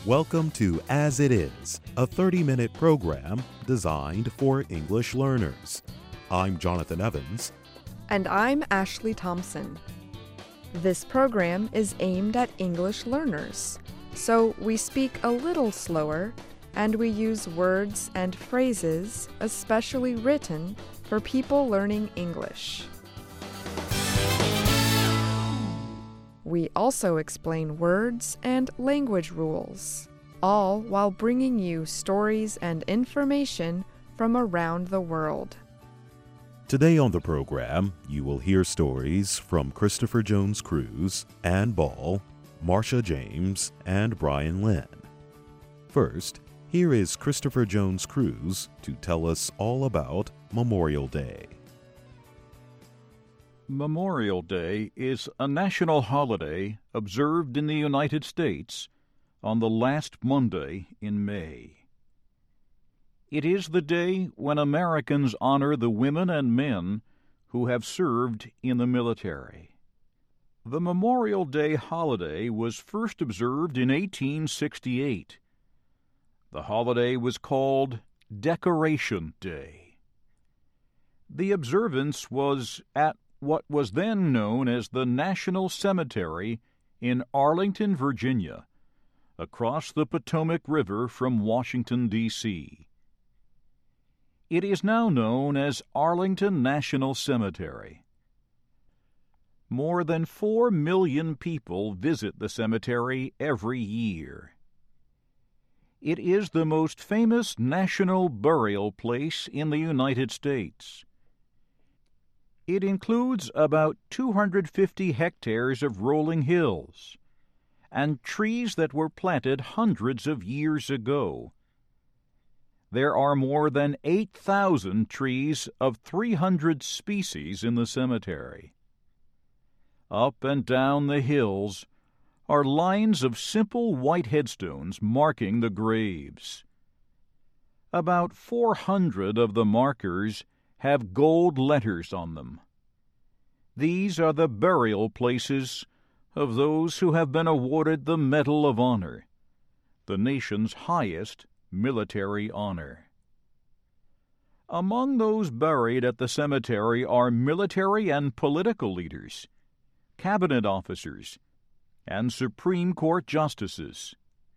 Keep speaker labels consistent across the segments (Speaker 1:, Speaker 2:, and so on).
Speaker 1: Welcome to As It Is, a 30-minute program designed for English learners. I'm Jonathan Evans.
Speaker 2: And I'm Ashley Thompson. This program is aimed at English learners, so we speak a little slower and we use words and phrases especially written for people learning English. We also explain words and language rules, all while bringing you stories and information from around the world.
Speaker 1: Today on the program, you will hear stories from Christopher Jones Cruise, Ann Ball, Marcia James, and Brian Lynn. First, here is Christopher Jones Cruise to tell us all about Memorial Day.
Speaker 3: Memorial Day is a national holiday observed in the United States on the last Monday in May. It is the day when Americans honor the women and men who have served in the military. The Memorial Day holiday was first observed in 1868. The holiday was called Decoration Day. The observance was at what was then known as the National Cemetery in Arlington, Virginia, across the Potomac River from Washington, D.C. It is now known as Arlington National Cemetery. More than 4 million people visit the cemetery every year. It is the most famous national burial place in the United States. It includes about 250 hectares of rolling hills and trees that were planted hundreds of years ago. There are more than 8,000 trees of 300 species in the cemetery. Up and down the hills are lines of simple white headstones marking the graves. About 400 of the markers have gold letters on them. These are the burial places of those who have been awarded the Medal of Honor, the nation's highest military honor. Among those buried at the cemetery are military and political leaders, cabinet officers, and Supreme Court justices.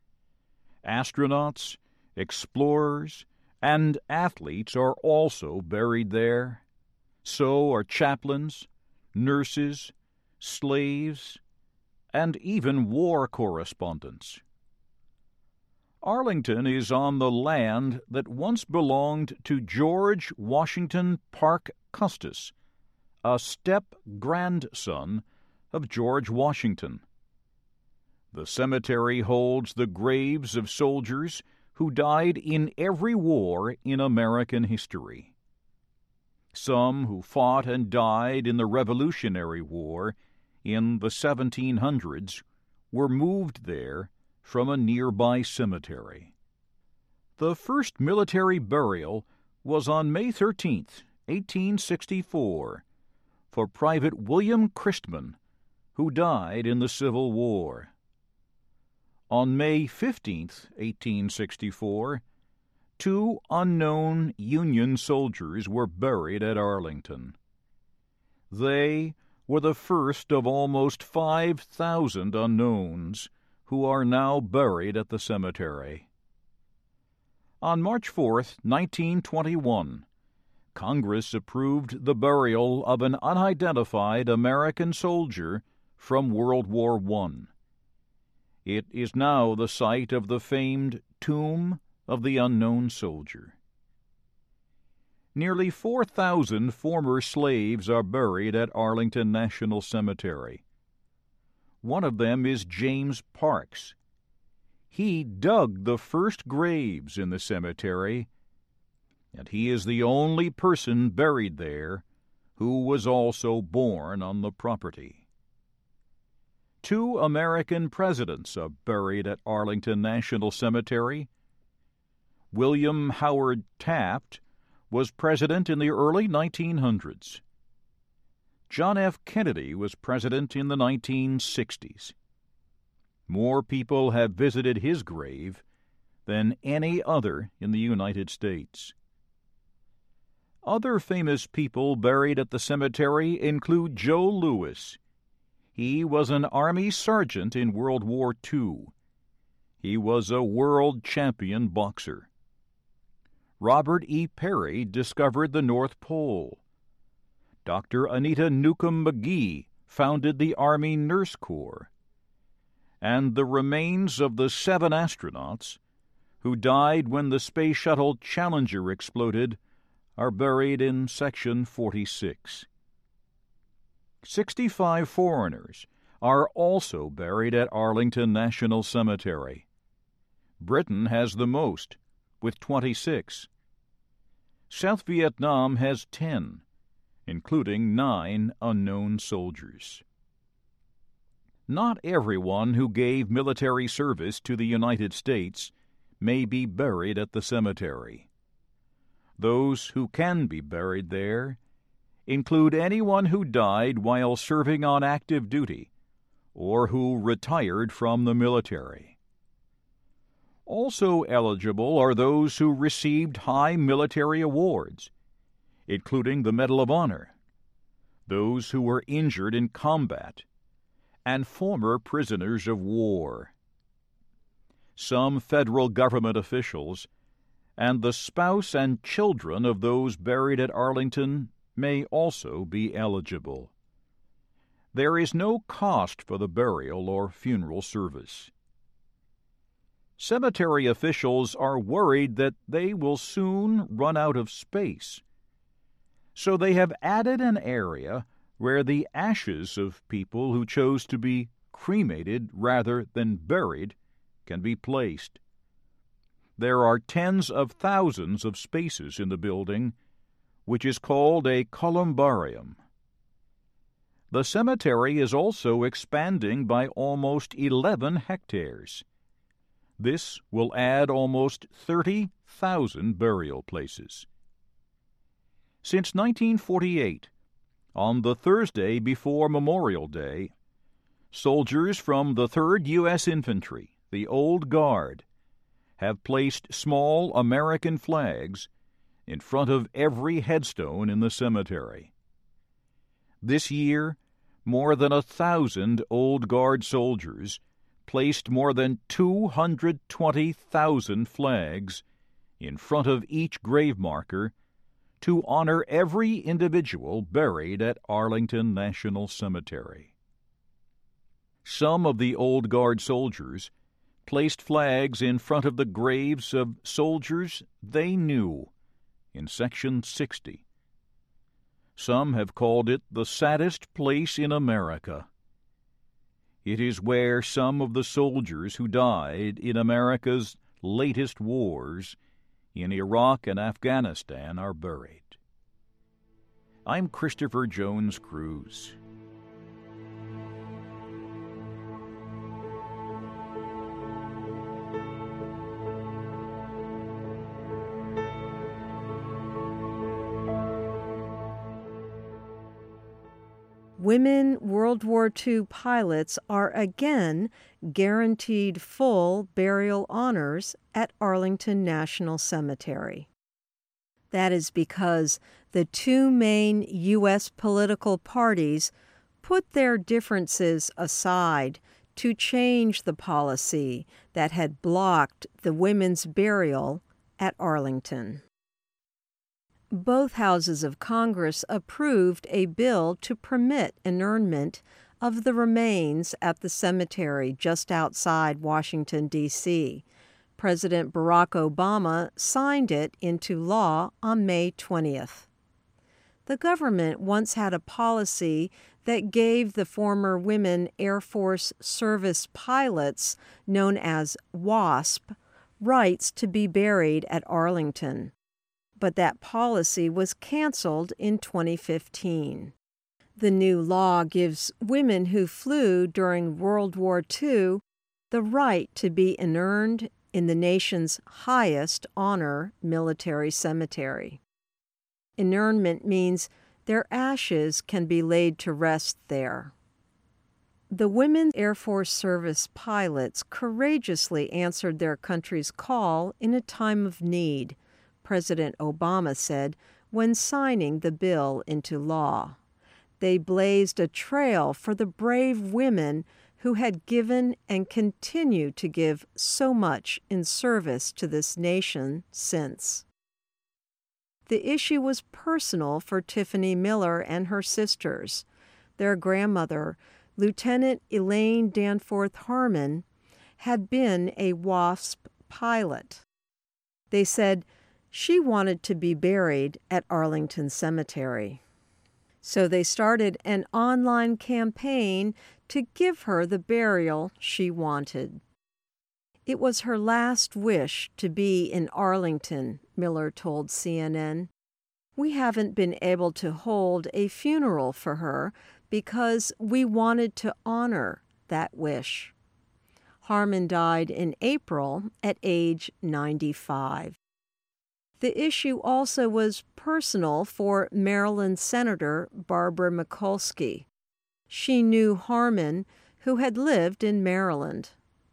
Speaker 3: Astronauts, explorers, and athletes are also buried there. So are chaplains, nurses, slaves, and even war correspondents. Arlington is on the land that once belonged to George Washington Parke Custis, a step-grandson of George Washington. The cemetery holds the graves of soldiers who died in every war in American history. Some who fought and died in the Revolutionary War in the 1700s were moved there from a nearby cemetery. The first military burial was on May 13, 1864, for Private William Christman, who died in the Civil War. On May 15, 1864, 2 unknown Union soldiers were buried at Arlington. They were the first of almost 5,000 unknowns who are now buried at the cemetery. On March 4, 1921, Congress approved the burial of an unidentified American soldier from World War I. It is now the site of the famed Tomb of the Unknown Soldier. Nearly 4,000 former slaves are buried at Arlington National Cemetery. One of them is James Parks. He dug the first graves in the cemetery, and he is the only person buried there who was also born on the property. 2 American presidents are buried at Arlington National Cemetery. William Howard Taft was president in the early 1900s. John F. Kennedy was president in the 1960s. More people have visited his grave than any other in the United States. Other famous people buried at the cemetery include Joe Louis. He was an Army sergeant in World War II. He was a world champion boxer. Robert E. Peary discovered the North Pole. Dr. Anita Newcomb McGee founded the Army Nurse Corps. And the remains of the 7 astronauts who died when the Space Shuttle Challenger exploded are buried in Section 46. 65 foreigners are also buried at Arlington National Cemetery. Britain has the most, with 26. South Vietnam has 10, including 9 unknown soldiers. Not everyone who gave military service to the United States may be buried at the cemetery. Those who can be buried there include anyone who died while serving on active duty or who retired from the military. Also eligible are those who received high military awards, including the Medal of Honor, those who were injured in combat, and former prisoners of war. Some federal government officials and the spouse and children of those buried at Arlington may also be eligible. There is no cost for the burial or funeral service. Cemetery officials are worried that they will soon run out of space, so they have added an area where the ashes of people who chose to be cremated rather than buried can be placed. There are tens of thousands of spaces in the building, which is called a columbarium. The cemetery is also expanding by almost 11 hectares. This will add almost 30,000 burial places. Since 1948, on the Thursday before Memorial Day, soldiers from the 3rd U.S. Infantry, the Old Guard, have placed small American flags in front of every headstone in the cemetery. This year, more than 1,000 Old Guard soldiers placed more than 220,000 flags in front of each grave marker to honor every individual buried at Arlington National Cemetery. Some of the Old Guard soldiers placed flags in front of the graves of soldiers they knew in Section 60. Some have called it the saddest place in America. It is where some of the soldiers who died in America's latest wars in Iraq and Afghanistan are buried. I'm Christopher Jones Cruz.
Speaker 4: Women World War II pilots are again guaranteed full burial honors at Arlington National Cemetery. That is because the 2 main U.S. political parties put their differences aside to change the policy that had blocked the women's burial at Arlington. Both houses of Congress approved a bill to permit inurnment of the remains at the cemetery just outside Washington, D.C. President Barack Obama signed it into law on May 20th. The government once had a policy that gave the former women Air Force service pilots, known as WASP, rights to be buried at Arlington. But that policy was canceled in 2015. The new law gives women who flew during World War II the right to be inurned in the nation's highest honor military cemetery. Inurnment means their ashes can be laid to rest there. The women Air Force Service pilots courageously answered their country's call in a time of need, President Obama said when signing the bill into law. They blazed a trail for the brave women who had given and continue to give so much in service to this nation since. The issue was personal for Tiffany Miller and her sisters. Their grandmother, Lieutenant Elaine Danforth Harmon, had been a WASP pilot. They said she wanted to be buried at Arlington Cemetery. So they started an online campaign to give her the burial she wanted. It was her last wish to be in Arlington, Miller told CNN. We haven't been able to hold a funeral for her because we wanted to honor that wish. Harmon died in April at age 95. The issue also was personal for Maryland Senator Barbara Mikulski. She knew Harmon, who had lived in Maryland.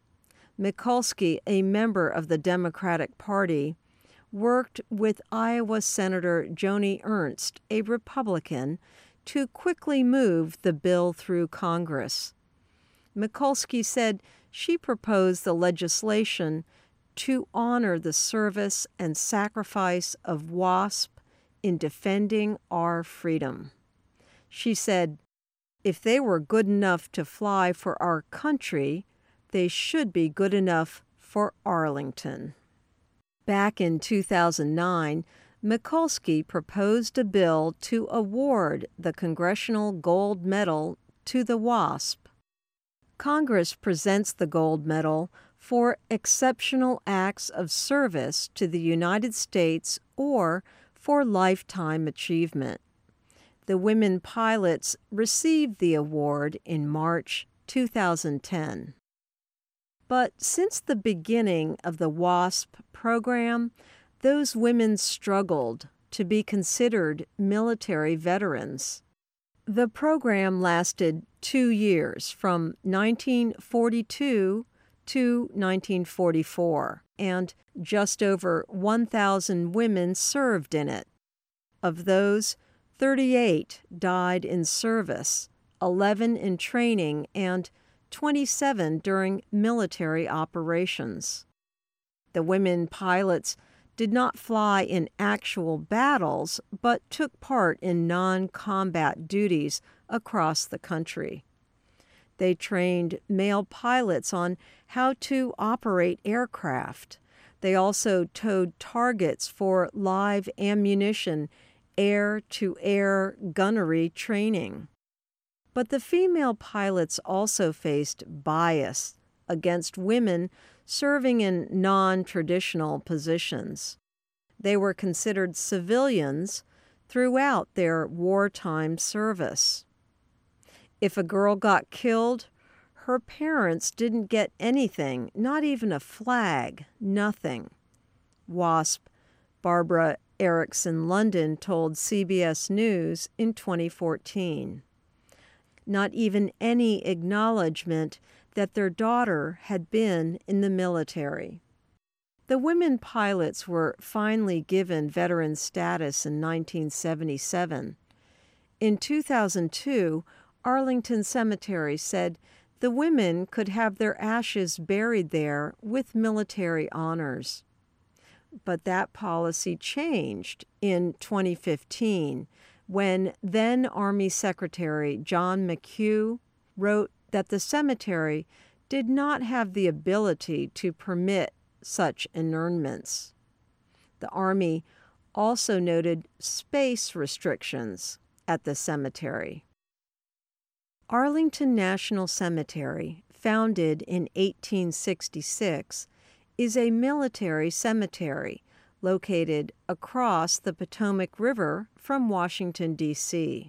Speaker 4: Mikulski, a member of the Democratic Party, worked with Iowa Senator Joni Ernst, a Republican, to quickly move the bill through Congress. Mikulski said she proposed the legislation to honor the service and sacrifice of WASP in defending our freedom. She said, if they were good enough to fly for our country, they should be good enough for Arlington. Back in 2009, Mikulski proposed a bill to award the Congressional Gold Medal to the WASP. Congress presents the gold medal for exceptional acts of service to the United States or for lifetime achievement. The women pilots received the award in March 2010. But since the beginning of the WASP program, those women struggled to be considered military veterans. The program lasted 2 years, from 1942 to 1944, and just over 1,000 women served in it. Of those, 38 died in service, 11 in training, and 27 during military operations. The women pilots did not fly in actual battles, but took part in non-combat duties across the country. They trained male pilots on how to operate aircraft. They also towed targets for live ammunition, air-to-air gunnery training. But the female pilots also faced bias against women serving in non-traditional positions. They were considered civilians throughout their wartime service. If a girl got killed, her parents didn't get anything, not even a flag, nothing. WASP Barbara Erickson London told CBS News in 2014. Not even any acknowledgement that their daughter had been in the military. The women pilots were finally given veteran status in 1977. In 2002, Arlington Cemetery said the women could have their ashes buried there with military honors. But that policy changed in 2015 when then Army Secretary John McHugh wrote that the cemetery did not have the ability to permit such interments. The Army also noted space restrictions at the cemetery. Arlington National Cemetery, founded in 1866, is a military cemetery located across the Potomac River from Washington, D.C.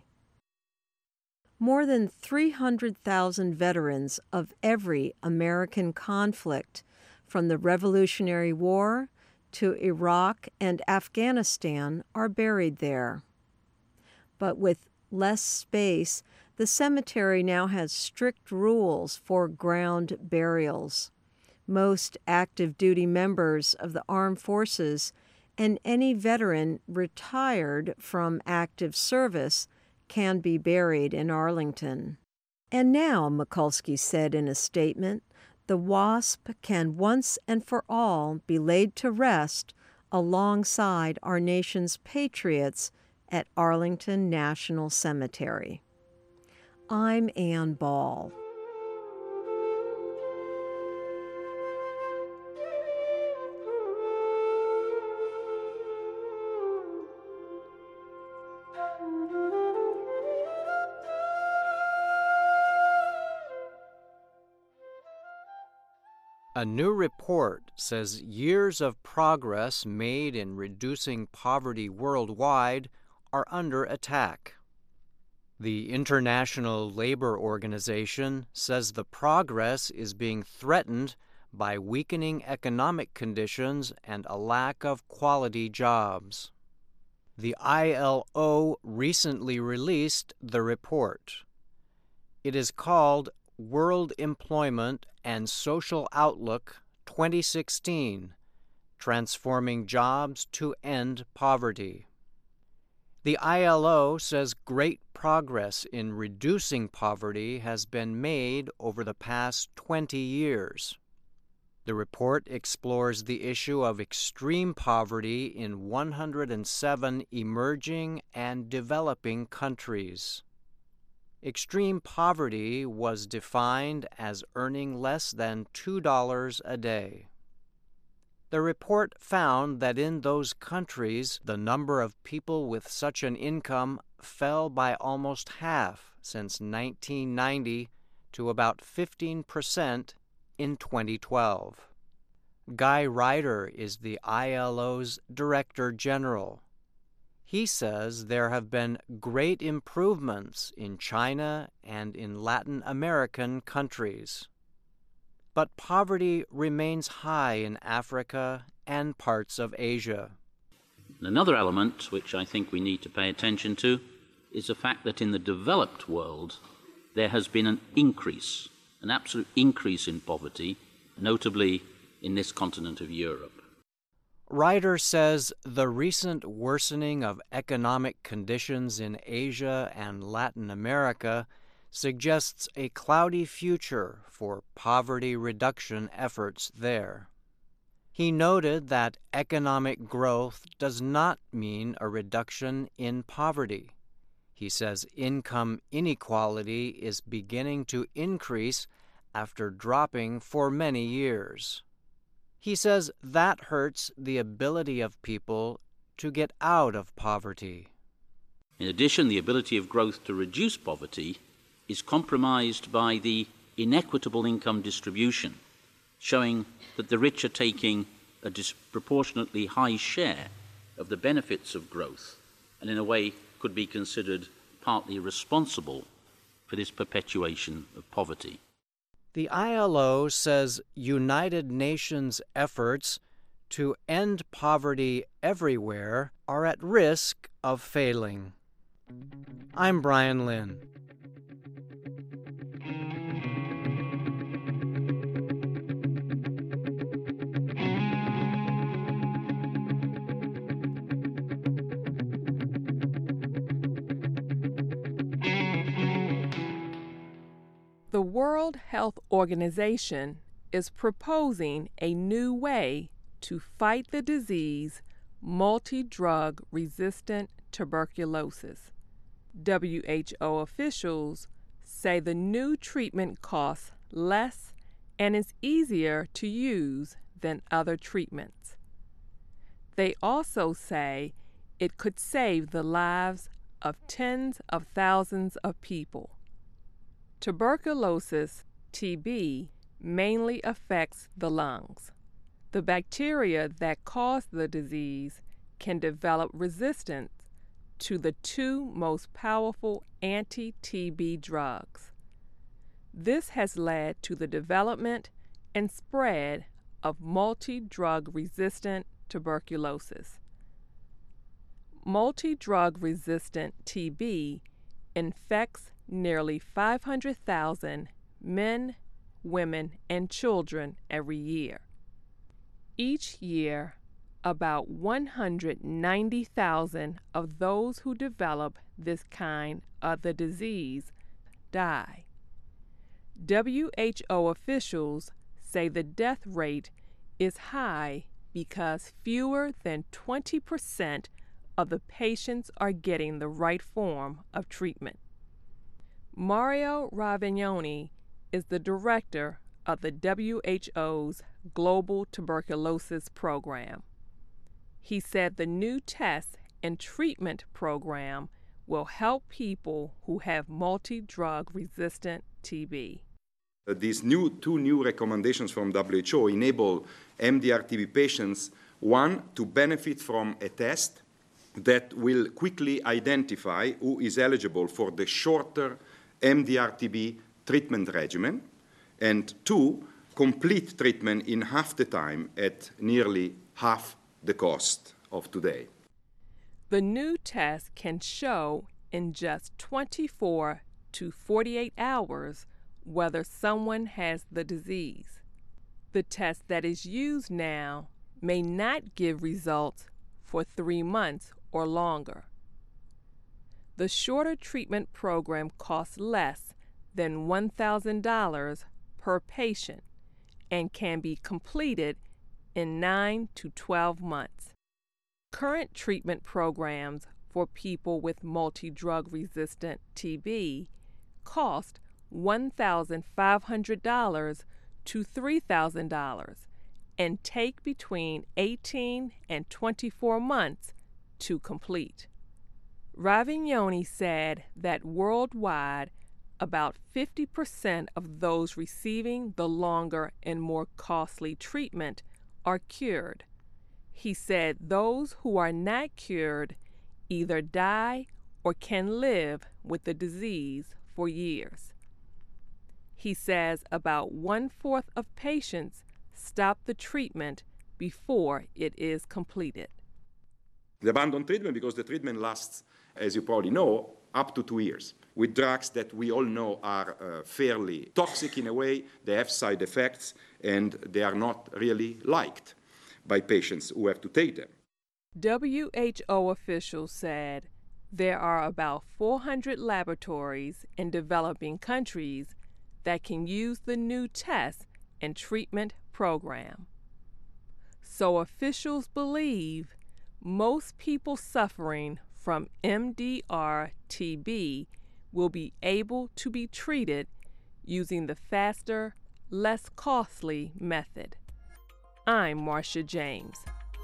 Speaker 4: More than 300,000 veterans of every American conflict, from the Revolutionary War to Iraq and Afghanistan, are buried there. But with less space, the cemetery now has strict rules for ground burials. Most active duty members of the armed forces and any veteran retired from active service can be buried in Arlington. And now, Mikulski said in a statement, the WASP can once and for all be laid to rest alongside our nation's patriots at Arlington National Cemetery. I'm Ann Ball.
Speaker 5: A new report says years of progress made in reducing poverty worldwide are under attack. The International Labor Organization says the progress is being threatened by weakening economic conditions and a lack of quality jobs. The ILO recently released the report. It is called World Employment and Social Outlook 2016, Transforming Jobs to End Poverty. The ILO says great progress in reducing poverty has been made over the past 20 years. The report explores the issue of extreme poverty in 107 emerging and developing countries. Extreme poverty was defined as earning less than $2 a day. The report found that in those countries, the number of people with such an income fell by almost half since 1990 to about 15% in 2012. Guy Ryder is the ILO's Director General. He says there have been great improvements in China and in Latin American countries. But poverty remains high in Africa and parts of Asia.
Speaker 6: Another element which I think we need to pay attention to is the fact that in the developed world there has been an increase, an absolute increase in poverty, notably in this continent of Europe.
Speaker 5: Ryder says the recent worsening of economic conditions in Asia and Latin America suggests a cloudy future for poverty reduction efforts there. He noted that economic growth does not mean a reduction in poverty. He says income inequality is beginning to increase after dropping for many years. He says that hurts the ability of people to get out of poverty.
Speaker 6: In addition, the ability of growth to reduce poverty is compromised by the inequitable income distribution, showing that the rich are taking a disproportionately high share of the benefits of growth, and in a way could be considered partly responsible for this perpetuation of poverty.
Speaker 5: The ILO says United Nations efforts to end poverty everywhere are at risk of failing. I'm Brian Lynn.
Speaker 7: The World Health Organization is proposing a new way to fight the disease multi-drug resistant tuberculosis. WHO officials say the new treatment costs less and is easier to use than other treatments. They also say it could save the lives of tens of thousands of people. Tuberculosis, TB, mainly affects the lungs. The bacteria that cause the disease can develop resistance to the two most powerful anti-TB drugs. This has led to the development and spread of multi-drug resistant tuberculosis. Multi-drug resistant TB infects nearly 500,000 men, women, and children every year. Each year, about 190,000 of those who develop this kind of the disease die. WHO officials say the death rate is high because fewer than 20% of the patients are getting the right form of treatment. Mario Ravignoni is the director of the WHO's Global Tuberculosis Program. He said the new test and treatment program will help people who have multi-drug resistant TB.
Speaker 8: These two new recommendations from WHO enable MDR-TB patients, one, to benefit from a test that will quickly identify who is eligible for the shorter MDR-TB treatment regimen, and two, complete treatment in half the time at nearly half the cost of today.
Speaker 7: The new test can show in just 24 to 48 hours whether someone has the disease. The test that is used now may not give results for 3 months or longer. The shorter treatment program costs less than $1,000 per patient and can be completed in 9 to 12 months. Current treatment programs for people with multi-drug resistant TB cost $1,500 to $3,000 and take between 18 and 24 months to complete. Ravignoni said that worldwide, about 50% of those receiving the longer and more costly treatment are cured. He said those who are not cured either die or can live with the disease for years. He says about 1/4 of patients stop the treatment before it is completed.
Speaker 8: They abandon treatment because the treatment lasts, as you probably know, up to 2 years. With drugs that we all know are fairly toxic in a way, they have side effects, and they are not really liked by patients who have to take them.
Speaker 7: WHO officials said there are about 400 laboratories in developing countries that can use the new test and treatment program. So officials believe most people suffering from MDR-TB will be able to be treated using the faster, less costly method. I'm Marcia James.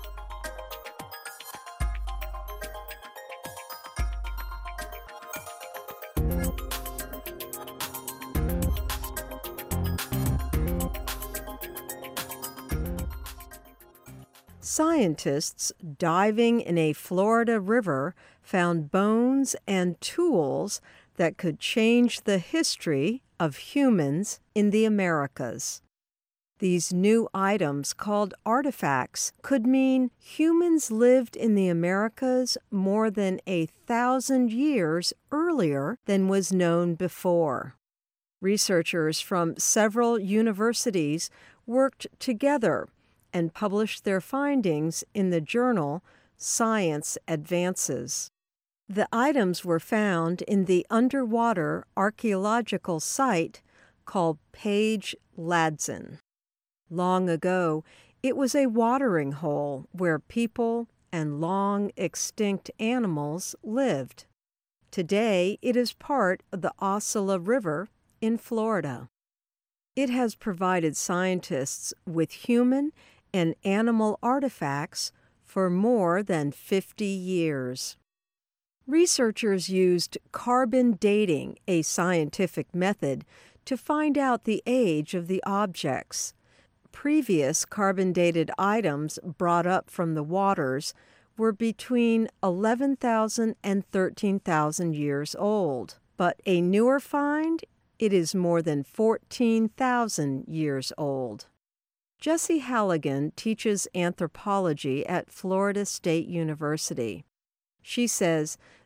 Speaker 4: Scientists diving in a Florida river found bones and tools that could change the history of humans in the Americas. These new items, called artifacts, could mean humans lived in the Americas more than 1,000 years earlier than was known before. Researchers from several universities worked together and published their findings in the journal Science Advances. The items were found in the underwater archaeological site called Page Ladson. Long ago, it was a watering hole where people and long-extinct animals lived. Today, it is part of the Osceola River in Florida. It has provided scientists with human and animal artifacts for more than 50 years. Researchers used carbon dating, a scientific method, to find out the age of the objects. Previous carbon-dated items brought up from the waters were between 11,000 and 13,000 years old, but a newer find, it is more than 14,000 years old. Jessie Halligan teaches anthropology at Florida State University. She says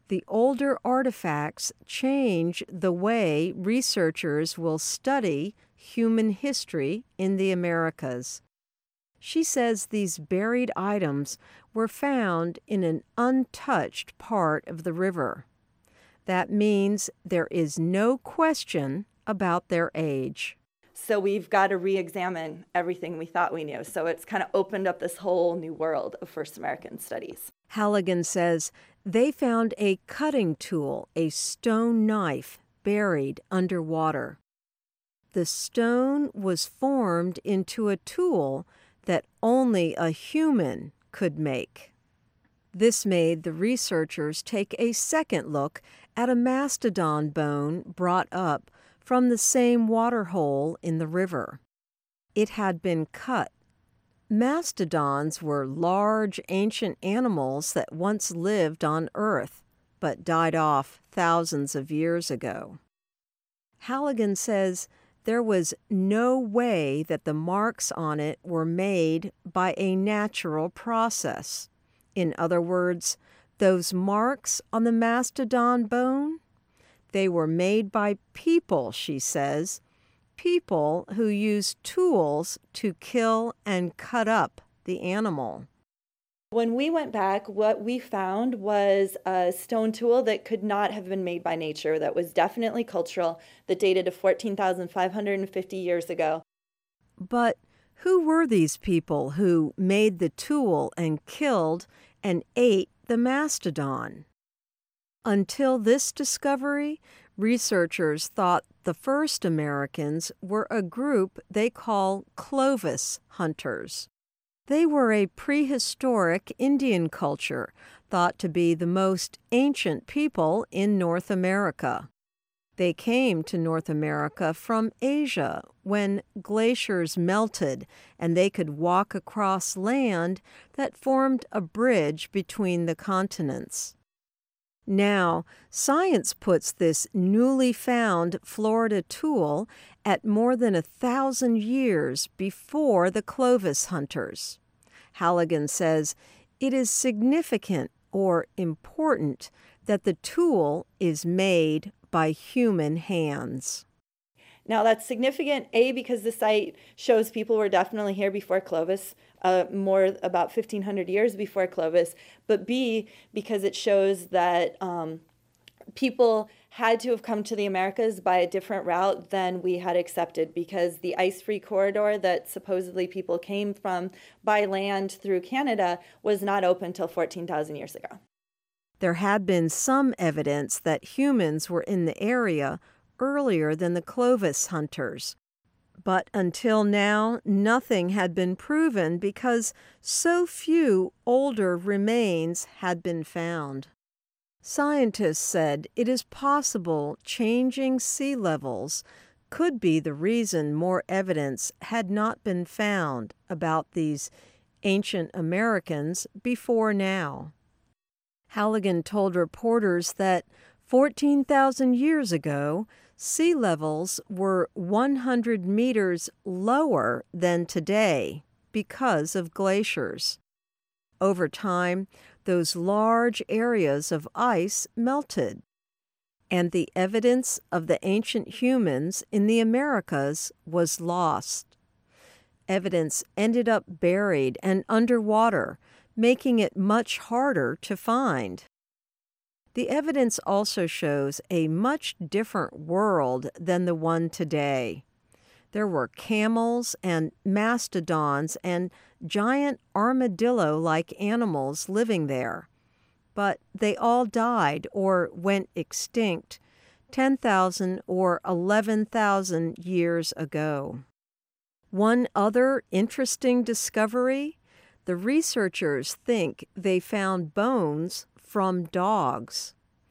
Speaker 4: The older artifacts change the way researchers will study human history in the Americas. She says these buried items were found in an untouched part of the river. That means there is no question about their age.
Speaker 9: So we've got to re-examine everything we thought we knew. So it's kind of opened up this whole new world of First American studies.
Speaker 4: Halligan says they found a cutting tool, a stone knife, buried underwater. The stone was formed into a tool that only a human could make. This made the researchers take a second look at a mastodon bone brought up from the same water hole in the river. It had been cut. Mastodons were large, ancient animals that once lived on Earth, but died off thousands of years ago. Halligan says there was no way that the marks on it were made by a natural process. In other words, those marks on the mastodon bone, they were made by people, she says, people who used tools to kill and cut up the animal.
Speaker 9: When we went back, what we found was a stone tool that could not have been made by nature, that was definitely cultural, that dated to 14,550 years ago.
Speaker 4: But who were these people who made the tool and killed and ate the mastodon? Until this discovery, researchers thought the first Americans were a group they call Clovis hunters. They were a prehistoric Indian culture, thought to be the most ancient people in North America. They came to North America from Asia when glaciers melted and they could walk across land that formed a bridge between the continents. Now, science puts this newly found Florida tool at more than 1,000 years before the Clovis hunters. Halligan says it is significant or important that the tool is made by human hands.
Speaker 9: Now that's significant, A, because the site shows people were definitely here before Clovis, more about 1,500 years before Clovis, but B, because it shows that people had to have come to the Americas by a different route than we had accepted, because the ice-free corridor that supposedly people came from by land through Canada was not open till 14,000 years ago.
Speaker 4: There had been some evidence that humans were in the area earlier than the Clovis hunters. But until now, nothing had been proven because so few older remains had been found. Scientists said it is possible changing sea levels could be the reason more evidence had not been found about these ancient Americans before now. Halligan told reporters that 14,000 years ago, sea levels were 100 meters lower than today because of glaciers. Over time, those large areas of ice melted, and the evidence of the ancient humans in the Americas was lost. Evidence ended up buried and underwater, making it much harder to find. The evidence also shows a much different world than the one today. There were camels and mastodons and giant armadillo-like animals living there, but they all died or went extinct 10,000 or 11,000 years ago. One other interesting discovery: the researchers think they found bones from dogs.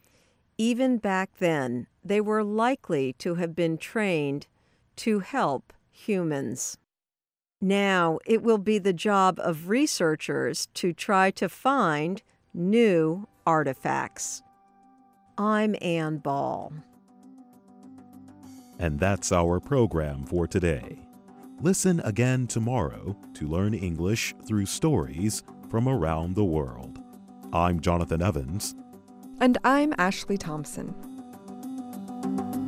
Speaker 4: Even back then, they were likely to have been trained to help humans. Now it will be the job of researchers to try to find new artifacts. I'm Ann Ball.
Speaker 1: And that's our program for today. Listen again tomorrow to learn English through stories from around the world. I'm Jonathan Evans.
Speaker 2: And I'm Ashley Thompson.